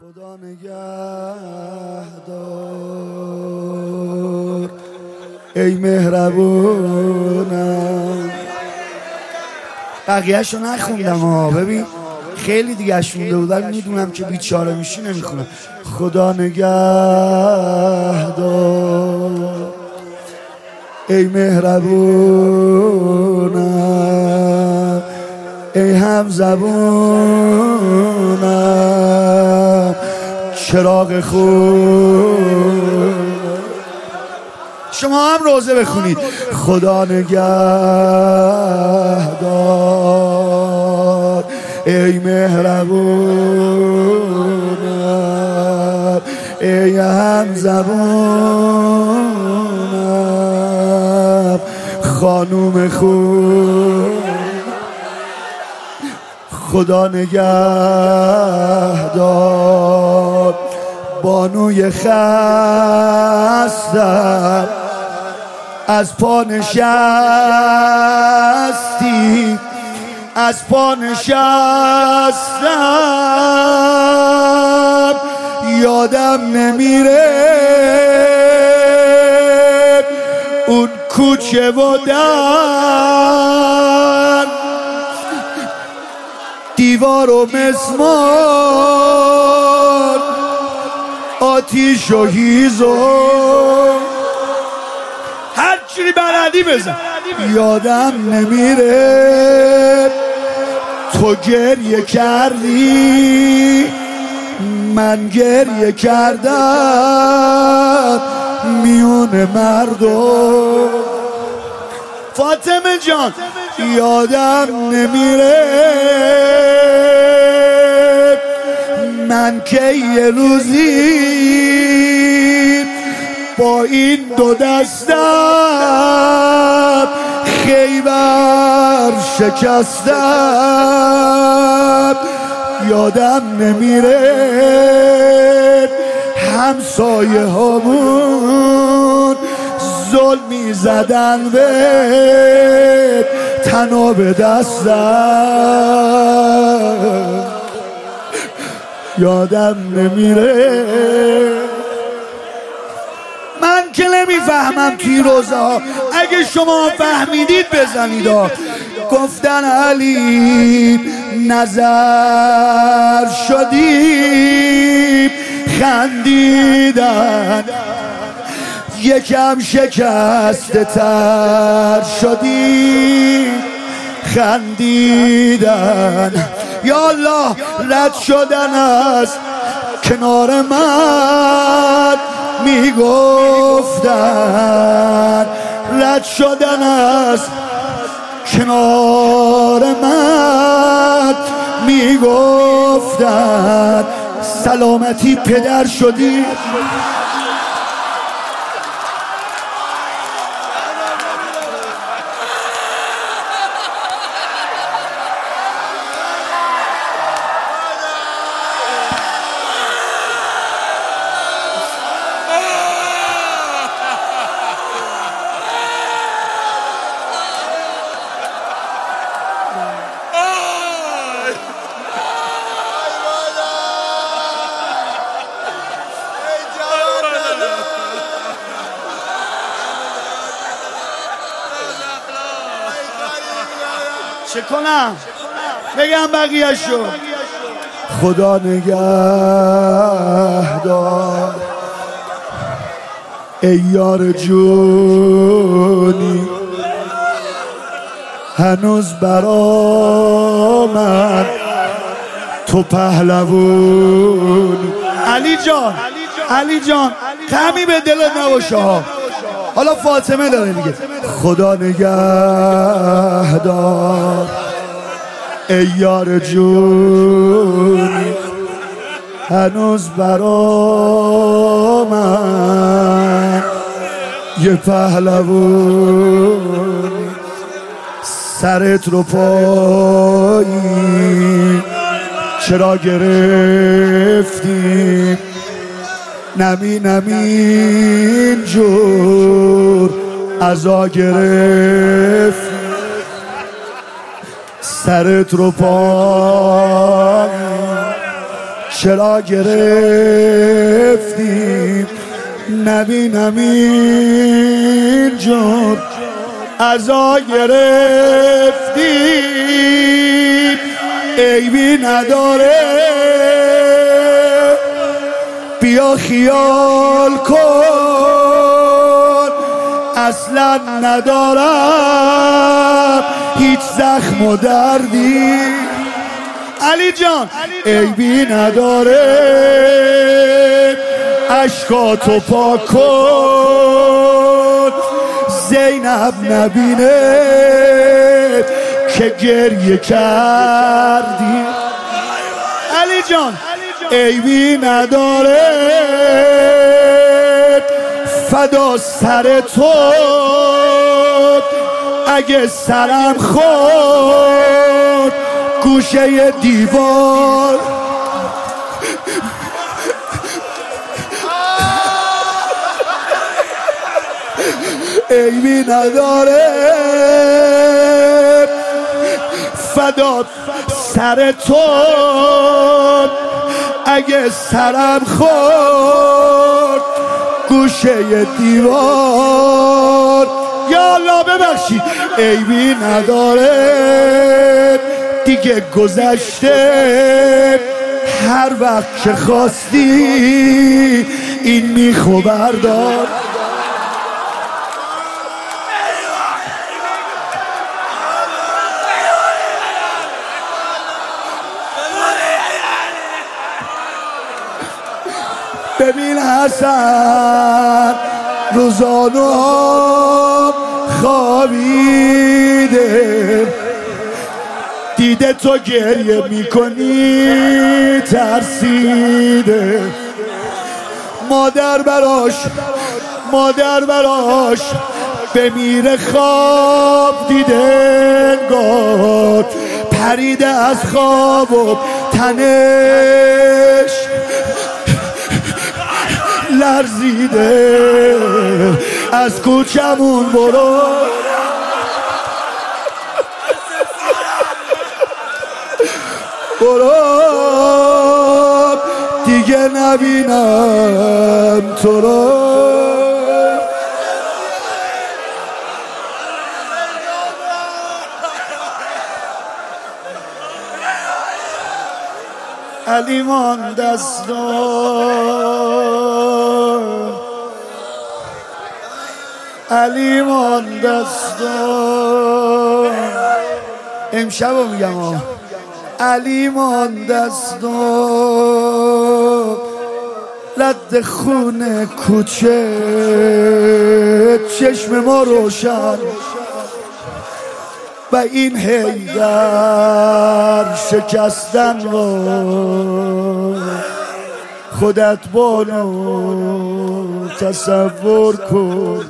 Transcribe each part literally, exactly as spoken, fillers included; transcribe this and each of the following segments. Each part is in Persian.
خدا نگهدار ای مهربونم. بقیه‌شو نخوندم ها، ببین خیلی دیگه اش مونده بودن، میدونم که بیچاره میشی نمیخونم. خدا نگهدار ای مهربونم ای همزبونم چراغ خود. شما هم روزه بخونید. خدا نگهدار ای مهربونم ای همزبونم خانوم خود. خدا نگهدار بانوی خستم از پا نشستی از پا نشستم یادم نمیره اون کوچه و در دیوار و مسمار آتیش و هیزو هر چیزی بلدی بزن یادم نمیره. تو گریه کردی من گریه کردم میون مردم. فاطمه جان یادم نمیره من که یه روزی با این دو دستم خیبر شکستم. یادم نمیره همسایه هامون ظلمی زدن به تناب دستم. یادم نمیره. من که نمیفهمم توی روزه ها، اگه شما فهمیدید بزنید ها. گفتن علی نظر شدیم خندیدن یکم شکسته تر شدیم خندیدن. یا الله رد شدن از کنار من میگفتن رد شدن از کنار من میگفتن سلامتی پدر شدی. چه کنم بگم بقیه‌شو؟ خدا نگهدار ای یار جونی هنوز برا من تو پهلوونی. علی جان علی جان کمی به دلت نباشه ها. حالا فاطمه داره دیگه. خدا نگهدار ای یار جونی هنوز برا من یه پهلوونی. سرت رو پایی چرا گرفتی نمی نمی جور عزا گرفت سرت رو پایی چرا گرفتیم نبینم اینجور عزا گرفتیم عیبی نداره بیا خیال کن اصلا ندارم هیچ زخم و دردی علی جان عیبی نداره اشکاتو پاک کن زینب نبینه که گریه کردی علی جان عیبی نداره فدا سر تو اگه سرم خورد گوشه دیوار عیبی نداره فدا سر تو اگه سرم خورد گوشه دیوار یا الله ببخشید عیبی نداره دیگه گذشته هر وقت که خواستی این میخو بردار ببین حسن روزانو خوابیده دیده تو گریه میکنی ترسیده مادر براش مادر براش بمیره خواب دیده انگار پریده از خواب و تنش لرزیده از کوچمون برو برو دیگه نبینم تو رو علی مان دستان علی مان دستان امشب رو میگم ها علی مان دستان رد خونه کوچه چشم ما روشن و این حیدر شکستن رو خودت بانو تصور کن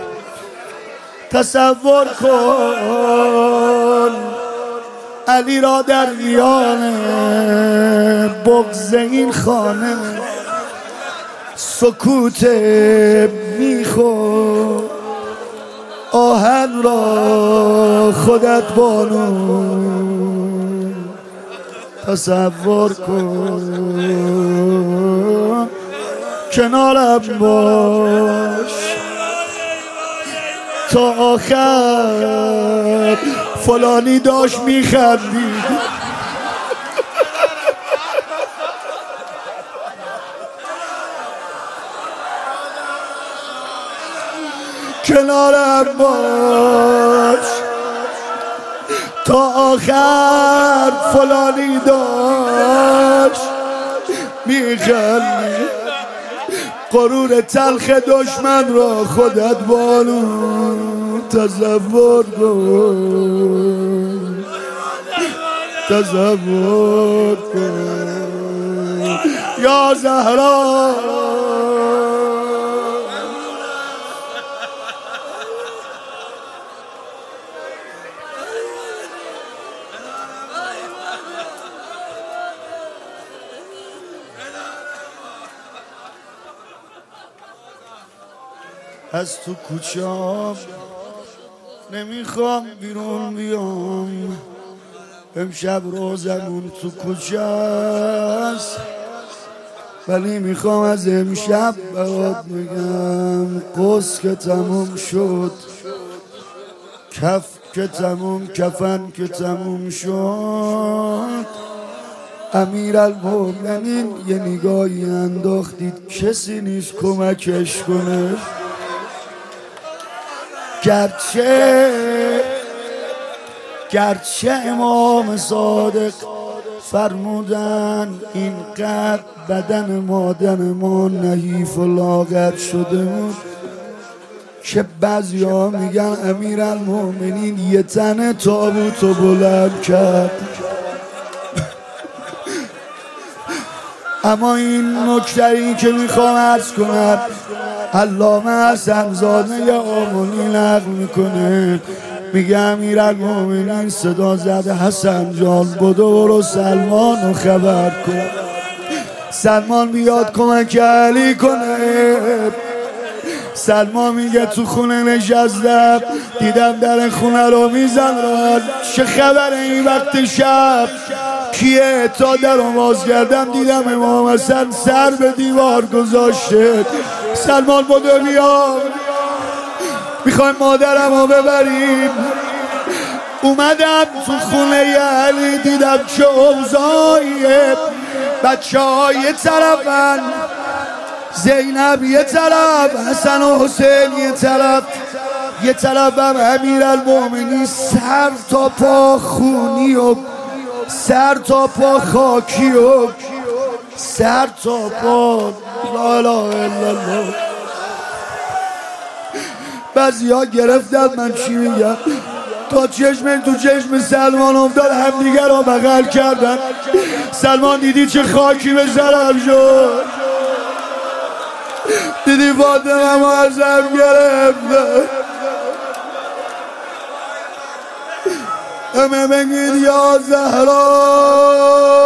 تصور کن علی را در میان بغض این خانه سکوت میخور آهن را خودت بانو تصور کن کنارم باش تا آخر فلانی داشت میخندید کنارم باش تا آخر فلانی داشت میخندید غرور تلخ دشمن را خودت بانو تصور کن تصور کن یا زهرا از تو کوچه‌ام نمیخوام بیرون بیام امشب روزمون تو کوچه است ولی میخوام از امشب برات بگم قص که تموم شد، کف که تموم، کفن که تموم شد. امیرالمومنین یه نگاهی انداختید، کسی نیست کمکش کنه. گرچه گرچه امام صادق فرمودن اینقدر بدن مادر ما نحیف و لاغر شده بود که بعضی ها میگن امیرالمومنین یه تن تابوتو بلند کرد. اما این نکته‌ای که میخوام عرض کنم، علامه حسن زاده آمونی نقل میکنه، میگه امیرالمومنین صدا زده حسن جان بدو برو سلمان رو خبر کن، سلمان بیاد کمک علی کنه. سلمان میگه تو خونه نشستم دیدم در خونه رو میزنن، چه خبره این وقت شب؟ کیه؟ تا در رو باز کردم دیدم امام حسن سر به دیوار گذاشته. سلمان بودو بیا، میخوایم مادرم رو ببریم. اومدم تو خونه علی دیدم چه اوضاعیه، بچه ها یه طرفن، زینب یه طرف، حسن و حسین یه طرف، یه طرف هم امیرالمومنین سر تا پا خونی و سر تا پا خاکی و سر تا پا لا اله الا الله. بعضی ها گرفتن من چی میگم، تا چشم تو چشم سلمان افتاد همدیگر رو بغل کردن. سلمان دیدی چه خاکی به سرم شد، دیدی فاطمه ما ازم گرفت. همه بگید یا زهرا